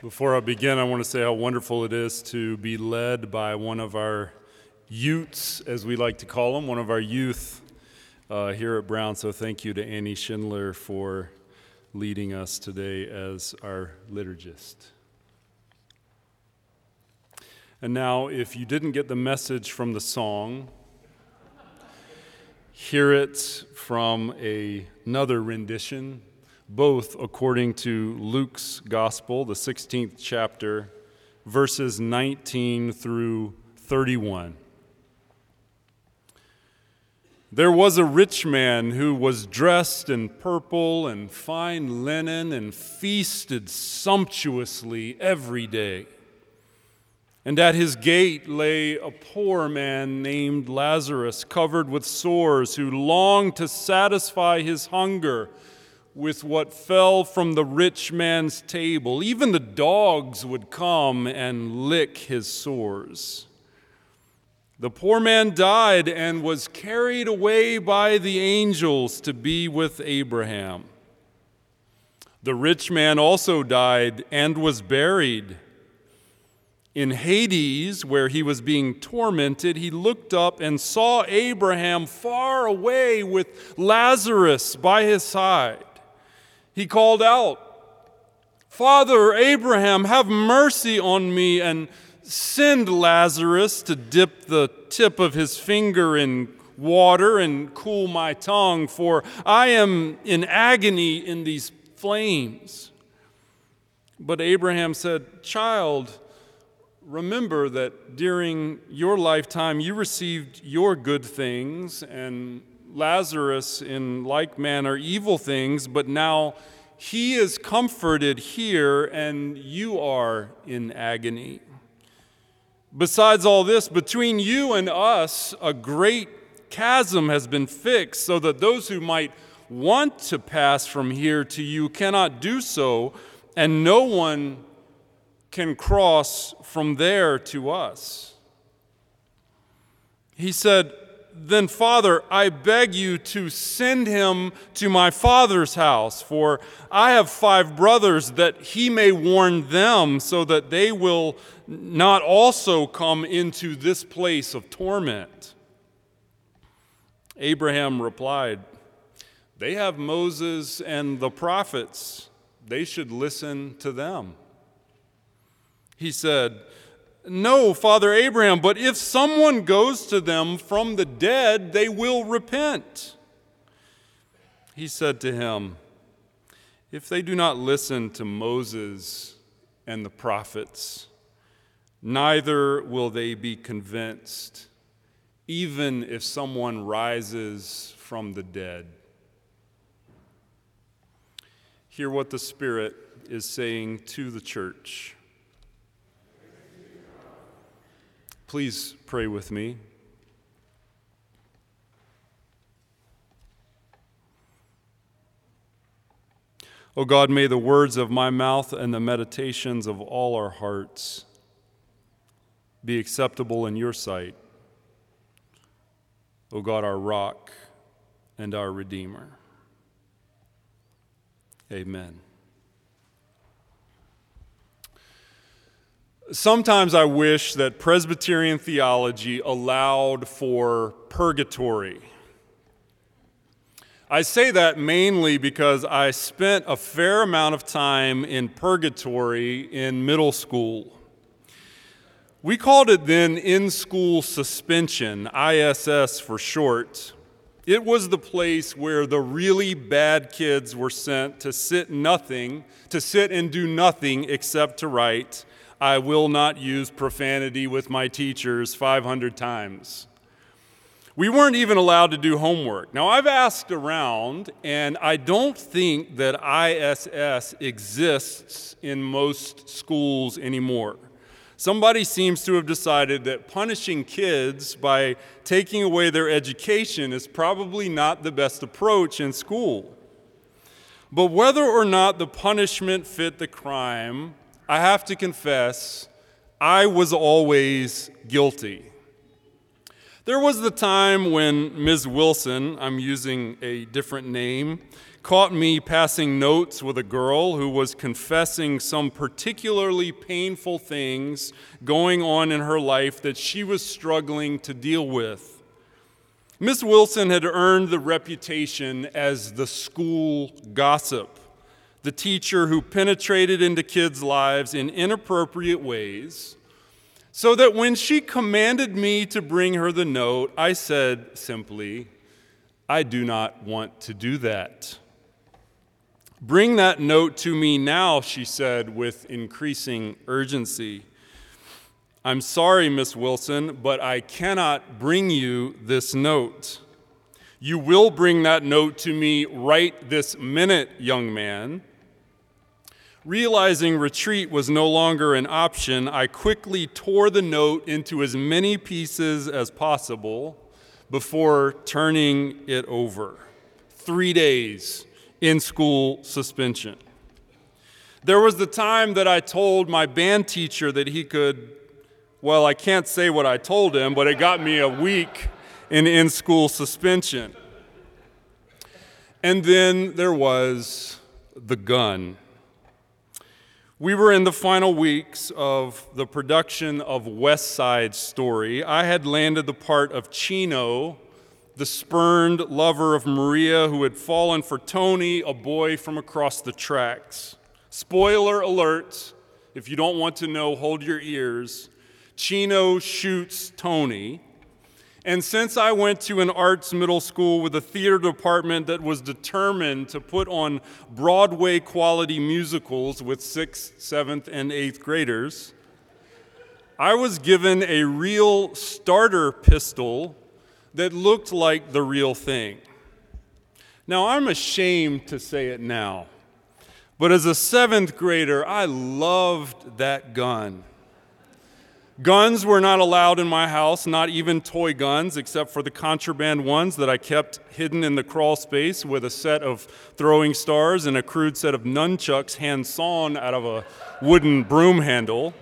Before I begin, I want to say how wonderful it is to be led by one of our Utes, as we like to call them, one of our youth here at Brown. So thank you to Annie Schindler for leading us today as our liturgist. And now, if you didn't get the message from the song, hear it from another rendition, both according to Luke's Gospel, the 16th chapter, verses 19 through 31. There was a rich man who was dressed in purple and fine linen and feasted sumptuously every day. And at his gate lay a poor man named Lazarus, covered with sores, who longed to satisfy his hunger with what fell from the rich man's table. Even the dogs would come and lick his sores. The poor man died and was carried away by the angels to be with Abraham. The rich man also died and was buried. In Hades, where he was being tormented, he looked up and saw Abraham far away with Lazarus by his side. He called out, "Father Abraham, have mercy on me and send Lazarus to dip the tip of his finger in water and cool my tongue, for I am in agony in these flames." But Abraham said, "Child, remember that during your lifetime you received your good things, and Lazarus in like manner evil things, but now he is comforted here and you are in agony. Besides all this, between you and us a great chasm has been fixed, so that those who might want to pass from here to you cannot do so, and no one can cross from there to us." He said, "Then, Father, I beg you to send him to my father's house, for I have 5 brothers, that he may warn them, so that they will not also come into this place of torment." Abraham replied, "They have Moses and the prophets. They should listen to them." He said, "No, Father Abraham, but if someone goes to them from the dead, they will repent." He said to him, "If they do not listen to Moses and the prophets, neither will they be convinced, even if someone rises from the dead." Hear what the Spirit is saying to the church. Please pray with me. O God, may the words of my mouth and the meditations of all our hearts be acceptable in your sight, O God, our rock and our Redeemer. Amen. Sometimes I wish that Presbyterian theology allowed for purgatory. I say that mainly because I spent a fair amount of time in purgatory in middle school. We called it then in-school suspension, ISS for short. It was the place where the really bad kids were sent to sit and do nothing except to write, "I will not use profanity with my teachers" 500 times. We weren't even allowed to do homework. Now, I've asked around, and I don't think that ISS exists in most schools anymore. Somebody seems to have decided that punishing kids by taking away their education is probably not the best approach in school. But whether or not the punishment fit the crime, I have to confess, I was always guilty. There was the time when Ms. Wilson, I'm using a different name, caught me passing notes with a girl who was confessing some particularly painful things going on in her life that she was struggling to deal with. Miss Wilson had earned the reputation as the school gossip, the teacher who penetrated into kids' lives in inappropriate ways, so that when she commanded me to bring her the note, I said simply, "I do not want to do that." "Bring that note to me now," she said with increasing urgency. "I'm sorry, Miss Wilson, but I cannot bring you this note." "You will bring that note to me right this minute, young man." Realizing retreat was no longer an option, I quickly tore the note into as many pieces as possible before turning it over. 3 days in school suspension. There was the time that I told my band teacher that he could, well, I can't say what I told him, but it got me a week in school suspension. And then there was the gun. We were in the final weeks of the production of West Side Story. I had landed the part of Chino, the spurned lover of Maria who had fallen for Tony, a boy from across the tracks. Spoiler alert, if you don't want to know, hold your ears. Chino shoots Tony. And since I went to an arts middle school with a theater department that was determined to put on Broadway quality musicals with 6th, 7th, and 8th graders, I was given a real starter pistol that looked like the real thing. Now, I'm ashamed to say it now, but as a 7th grader, I loved that gun. Guns were not allowed in my house, not even toy guns, except for the contraband ones that I kept hidden in the crawl space with a set of throwing stars and a crude set of nunchucks hand-sawn out of a wooden broom handle.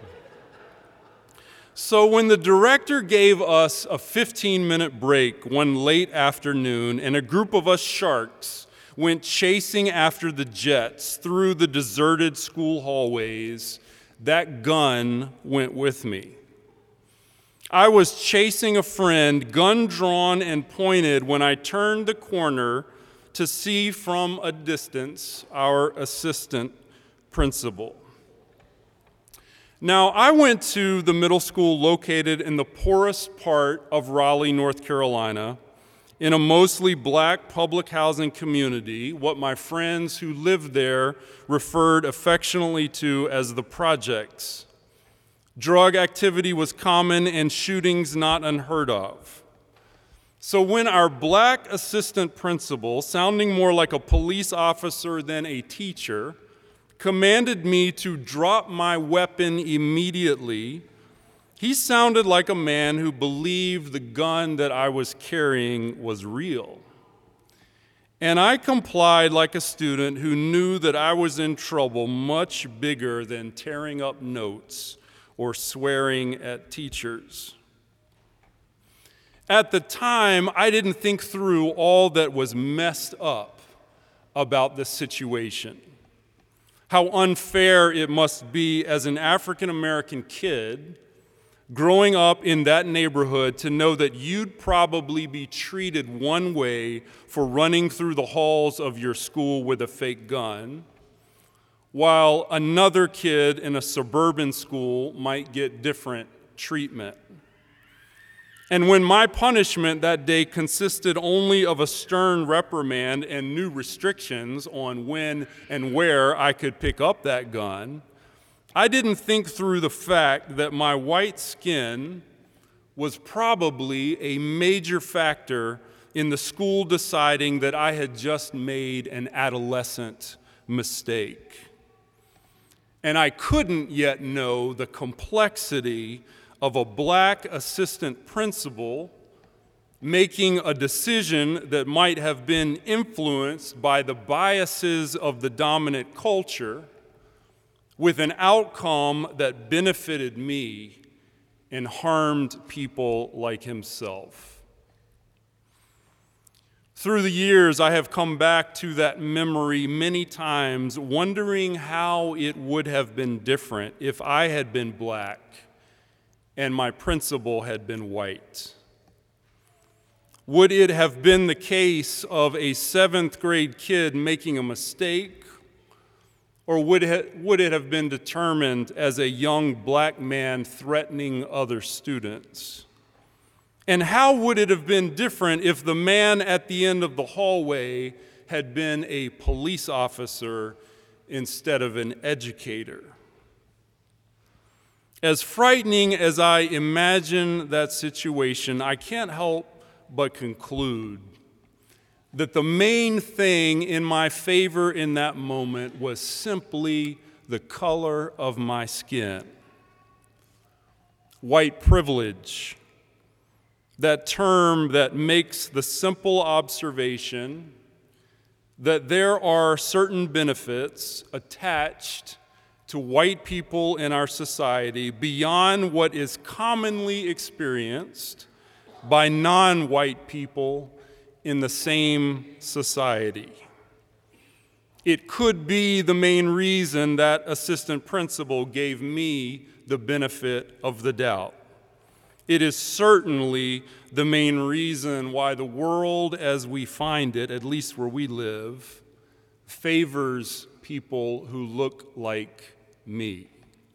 So when the director gave us a 15-minute break one late afternoon and a group of us sharks went chasing after the jets through the deserted school hallways, that gun went with me. I was chasing a friend, gun drawn and pointed, when I turned the corner to see from a distance our assistant principal. Now, I went to the middle school located in the poorest part of Raleigh, North Carolina, in a mostly black public housing community, what my friends who lived there referred affectionately to as the projects. Drug activity was common and shootings not unheard of. So when our black assistant principal, sounding more like a police officer than a teacher, commanded me to drop my weapon immediately, he sounded like a man who believed the gun that I was carrying was real. And I complied like a student who knew that I was in trouble much bigger than tearing up notes or swearing at teachers. At the time, I didn't think through all that was messed up about this situation. How unfair it must be as an African American kid growing up in that neighborhood to know that you'd probably be treated one way for running through the halls of your school with a fake gun, while another kid in a suburban school might get different treatment. And when my punishment that day consisted only of a stern reprimand and new restrictions on when and where I could pick up that gun, I didn't think through the fact that my white skin was probably a major factor in the school deciding that I had just made an adolescent mistake. And I couldn't yet know the complexity of a black assistant principal making a decision that might have been influenced by the biases of the dominant culture with an outcome that benefited me and harmed people like himself. Through the years, I have come back to that memory many times, wondering how it would have been different if I had been black and my principal had been white. Would it have been the case of a 7th grade kid making a mistake, or would it have been determined as a young black man threatening other students? And how would it have been different if the man at the end of the hallway had been a police officer instead of an educator? As frightening as I imagine that situation, I can't help but conclude that the main thing in my favor in that moment was simply the color of my skin. White privilege, that term that makes the simple observation that there are certain benefits attached to white people in our society beyond what is commonly experienced by non-white people in the same society. It could be the main reason that assistant principal gave me the benefit of the doubt. It is certainly the main reason why the world as we find it, at least where we live, favors people who look like me.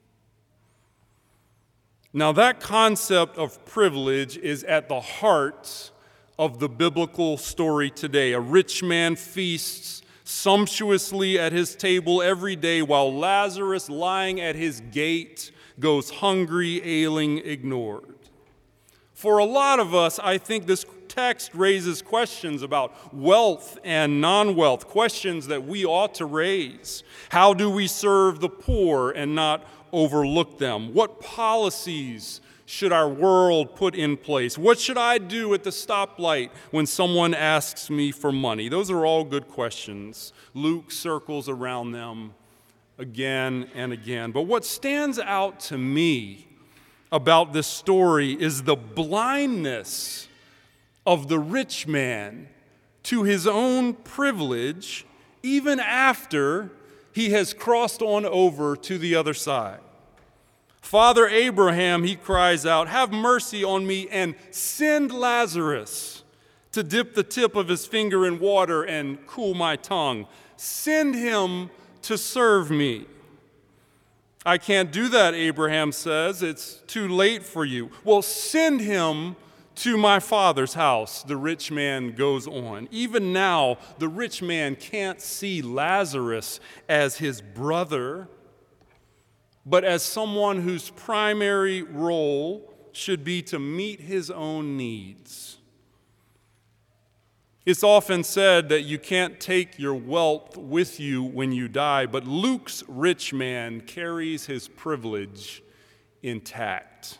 Now, that concept of privilege is at the heart of the biblical story today. A rich man feasts sumptuously at his table every day while Lazarus, lying at his gate, goes hungry, ailing, ignored. For a lot of us, I think this text raises questions about wealth and non-wealth, questions that we ought to raise. How do we serve the poor and not overlook them? What policies should our world put in place? What should I do at the stoplight when someone asks me for money? Those are all good questions. Luke circles around them again and again. But what stands out to me about this story is the blindness of the rich man to his own privilege, even after he has crossed on over to the other side. Father Abraham, he cries out, "Have mercy on me and send Lazarus to dip the tip of his finger in water and cool my tongue. Send him to serve me." "I can't do that," Abraham says. "It's too late for you." "Well, send him to my father's house," the rich man goes on. Even now, the rich man can't see Lazarus as his brother, but as someone whose primary role should be to meet his own needs. It's often said that you can't take your wealth with you when you die, but Luke's rich man carries his privilege intact.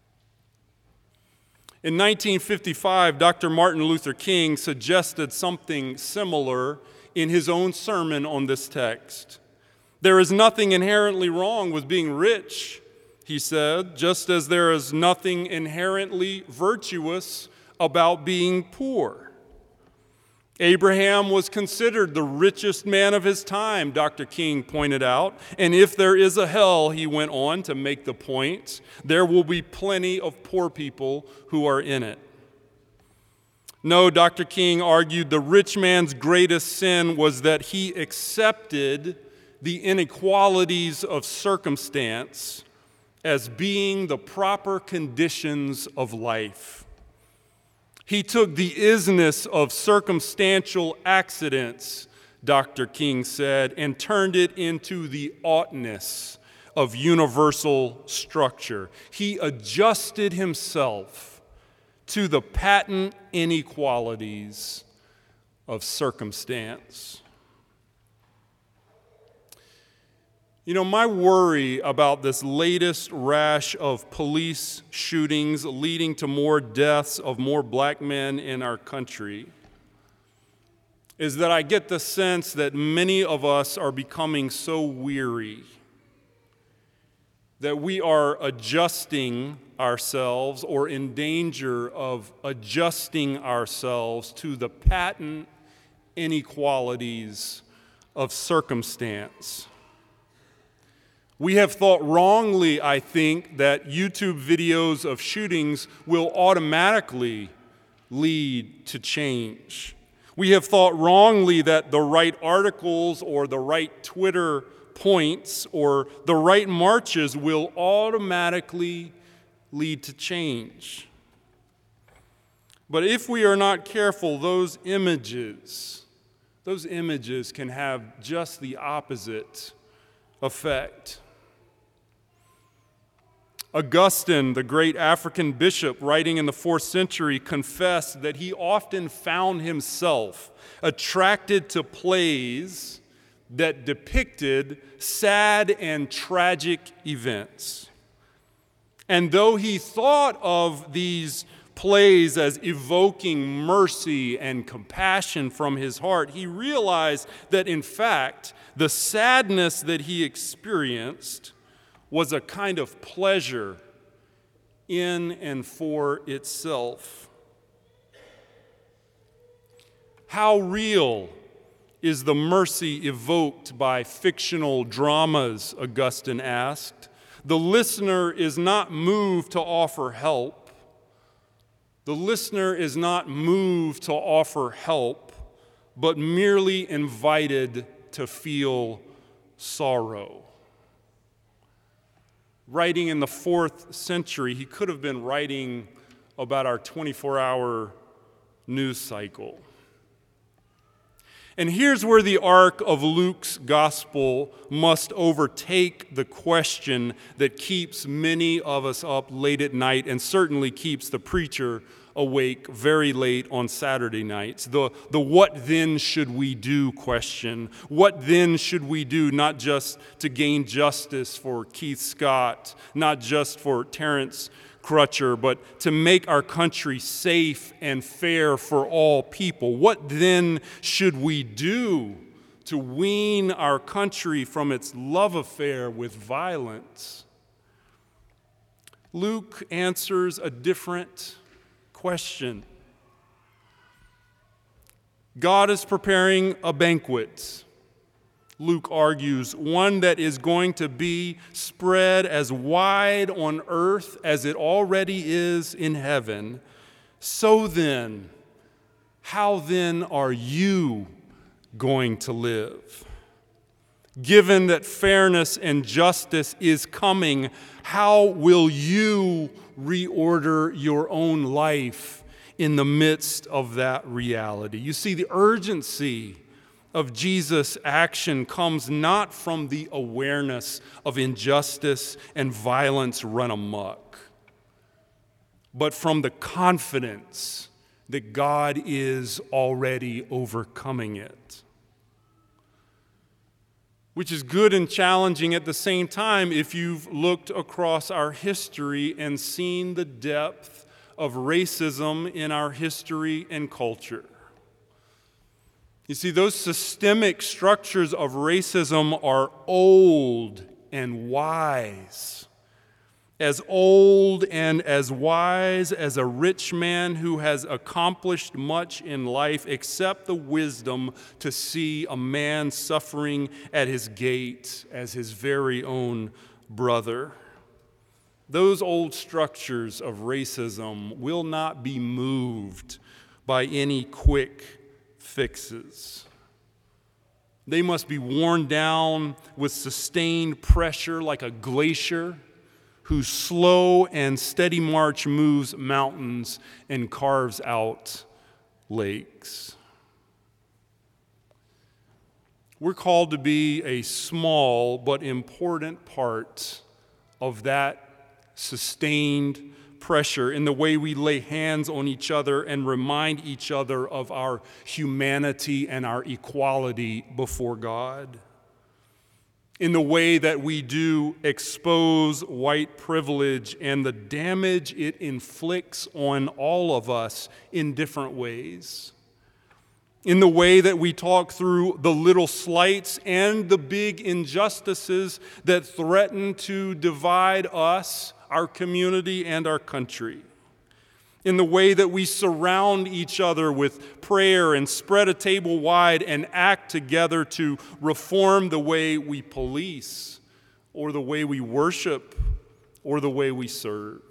In 1955, Dr. Martin Luther King suggested something similar in his own sermon on this text. There is nothing inherently wrong with being rich, he said, just as there is nothing inherently virtuous about being poor. Abraham was considered the richest man of his time, Dr. King pointed out. And if there is a hell, he went on to make the point, there will be plenty of poor people who are in it. No, Dr. King argued the rich man's greatest sin was that he accepted the inequalities of circumstance as being the proper conditions of life. He took the isness of circumstantial accidents, Dr. King said, and turned it into the oughtness of universal structure. He adjusted himself to the patent inequalities of circumstance. You know, my worry about this latest rash of police shootings leading to more deaths of more black men in our country is that I get the sense that many of us are becoming so weary that we are adjusting ourselves or in danger of adjusting ourselves to the patent inequalities of circumstance. We have thought wrongly, I think, that YouTube videos of shootings will automatically lead to change. We have thought wrongly that the right articles or the right Twitter points or the right marches will automatically lead to change. But if we are not careful, those images can have just the opposite effect. Augustine, the great African bishop, writing in the 4th century, confessed that he often found himself attracted to plays that depicted sad and tragic events. And though he thought of these plays as evoking mercy and compassion from his heart, he realized that, in fact, the sadness that he experienced was a kind of pleasure in and for itself. How real is the mercy evoked by fictional dramas, Augustine asked. The listener is not moved to offer help. The listener is not moved to offer help, but merely invited to feel sorrow. Writing in the 4th century, he could have been writing about our 24-hour news cycle. And here's where the arc of Luke's gospel must overtake the question that keeps many of us up late at night and certainly keeps the preacher awake very late on Saturday nights. The what then should we do question. What then should we do, not just to gain justice for Keith Scott, not just for Terrence Crutcher, but to make our country safe and fair for all people. What then should we do to wean our country from its love affair with violence? Luke answers a different question. God is preparing a banquet, Luke argues, one that is going to be spread as wide on earth as it already is in heaven. So then, how then are you going to live? Given that fairness and justice is coming, how will you reorder your own life in the midst of that reality? You see, the urgency of Jesus' action comes not from the awareness of injustice and violence run amok, but from the confidence that God is already overcoming it. Which is good and challenging at the same time if you've looked across our history and seen the depth of racism in our history and culture. You see, those systemic structures of racism are old and wise. As old and as wise as a rich man who has accomplished much in life, except the wisdom to see a man suffering at his gate as his very own brother. Those old structures of racism will not be moved by any quick fixes. They must be worn down with sustained pressure like a glacier whose slow and steady march moves mountains and carves out lakes. We're called to be a small but important part of that sustained pressure in the way we lay hands on each other and remind each other of our humanity and our equality before God. In the way that we do expose white privilege and the damage it inflicts on all of us in different ways. in the way that we talk through the little slights and the big injustices that threaten to divide us, our community, and our country, in the way that we surround each other with prayer and spread a table wide and act together to reform the way we police or the way we worship or the way we serve.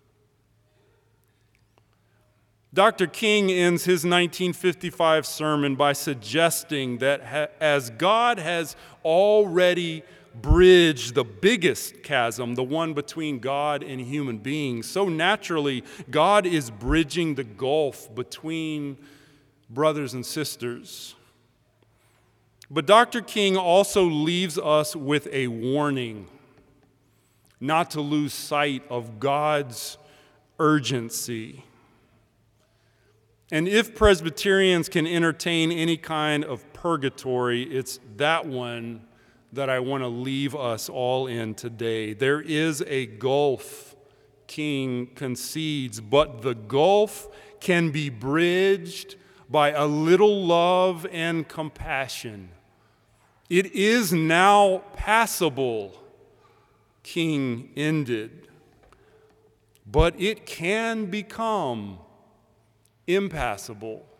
Dr. King ends his 1955 sermon by suggesting that as God has already bridged the biggest chasm, the one between God and human beings, so naturally God is bridging the gulf between brothers and sisters. But Dr. King also leaves us with a warning not to lose sight of God's urgency. And if Presbyterians can entertain any kind of purgatory, it's that one that I want to leave us all in today. There is a gulf, King concedes, but the gulf can be bridged by a little love and compassion. It is now passable, King ended, but it can become impassable.